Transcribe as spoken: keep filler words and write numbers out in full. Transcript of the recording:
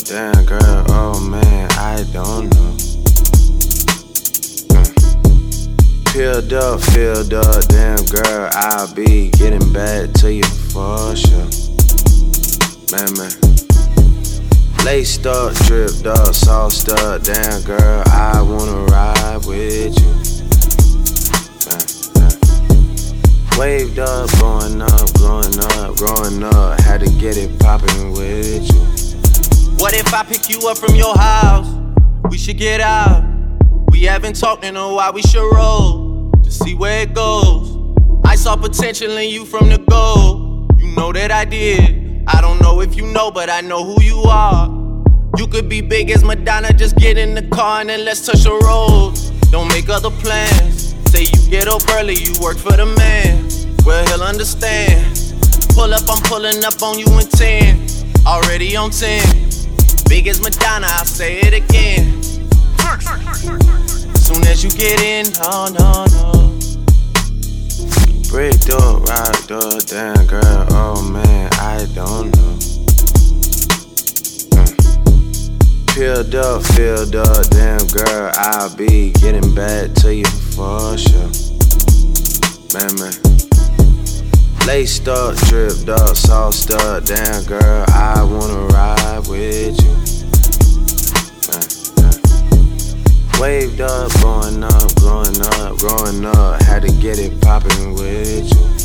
damn girl, oh man, I don't know. Mm. Peeled up, filled up, damn girl, I'll be getting back to you for sure. Man, man. Laced up, dripped up, sauced up, damn girl, I wanna ride with you. Waved up, going up, blowing up, growing up, had to get it poppin' with you. What if I pick you up from your house? We should get out. We haven't talked in a while, we should roll to see where it goes. I saw potential in you from the go. You know that I did. I don't know if you know, but I know who you are. You could be big as Madonna, just get in the car and then let's touch the road. Don't make other plans. Say you get up early, you work for the man. Well, he'll understand. Pull up, I'm pulling up on you in ten. Already on ten. Big as Madonna, I'll say it again. Soon as you get in, no, no, no. Bricked up, rocked up, damn girl, oh man, I don't know. Mm. Peeled up, filled up, damn girl, I'll be getting back to you for sure. Man, man. Laced up, dripped up, sauced up, damn girl, I wanna ride with you. Man, man. Waved up, going up, blowing up, growing up, had to get it poppin' with you.